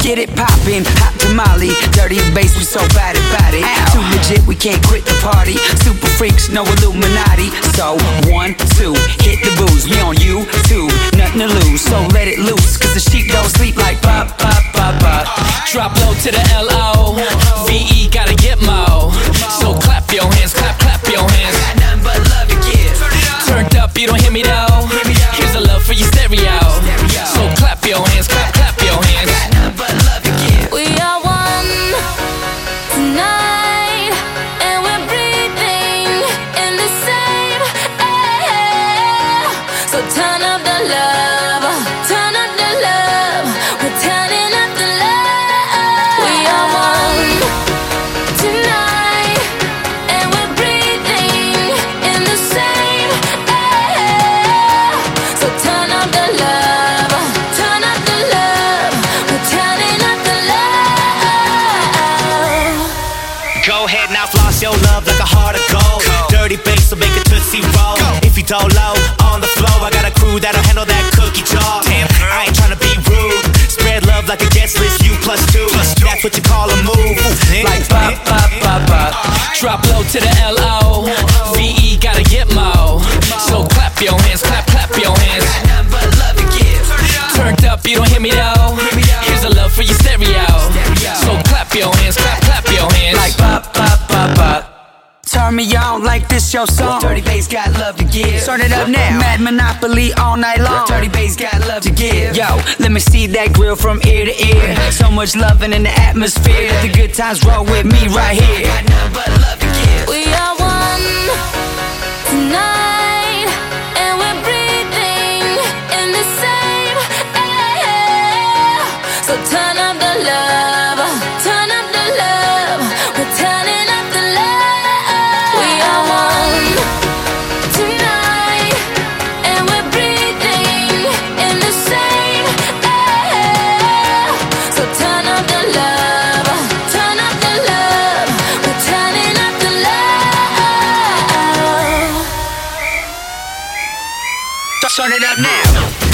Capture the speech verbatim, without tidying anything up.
get it poppin', hot tamale, dirty bass, we so bad about it. Too legit, we can't quit the party. Super freaks, no Illuminati. So one, two, hit the booze. We on YouTube, nothing to lose. So let it loose, cause the sheep don't sleep like pop, pop, pop, pop. Drop low to the L O V E, gotta get mo. So clap your hands, clap, clap your hands. Got nothing but love to give. Turned up, you don't hear me though. Here's a love for your stereo. So clap your hands, clap, clap your hands. Got nothing but love to give. We are one tonight, and we're breathing in the same air. So turn up the love, turn up the love. We're turning up the love. We are one tonight, and we're breathing in the same air. So turn up the love, turn up the love. We're turning up the love. Go ahead now, floss your love like a heart of gold. Dirty bass, so make it tootsie roll. If you don't low on the floor, I got a crew that'll handle that cookie jar. Damn, I ain't tryna be rude. Spread love like a guest list, you plus two. That's what you call a move. Like pop, pop, pop, pop. Drop low to the L O V E, gotta get mo. So clap your hands, clap, clap your hands. Got nothing but love to give. Turned up, you don't hear me though. Here's a love for your stereo. So clap your hands, clap, clap your hands. Like pop, pop, pop, pop. Turn me on like this your song. Dirty bass got love to give. Start it up now. Mad Monopoly all night long. Dirty bass got love to give. Yo, let me see that grill from ear to ear. So much loving in the atmosphere. Let the good times roll with me right here. Got nothing but love to give. We are one tonight, and we're breathing in the same air. So turn up the love, turn up the love. We're turning up the love. We are one tonight, and we're breathing in the same air. So turn up the love, turn up the love. We're turning up the love. Turn it up now.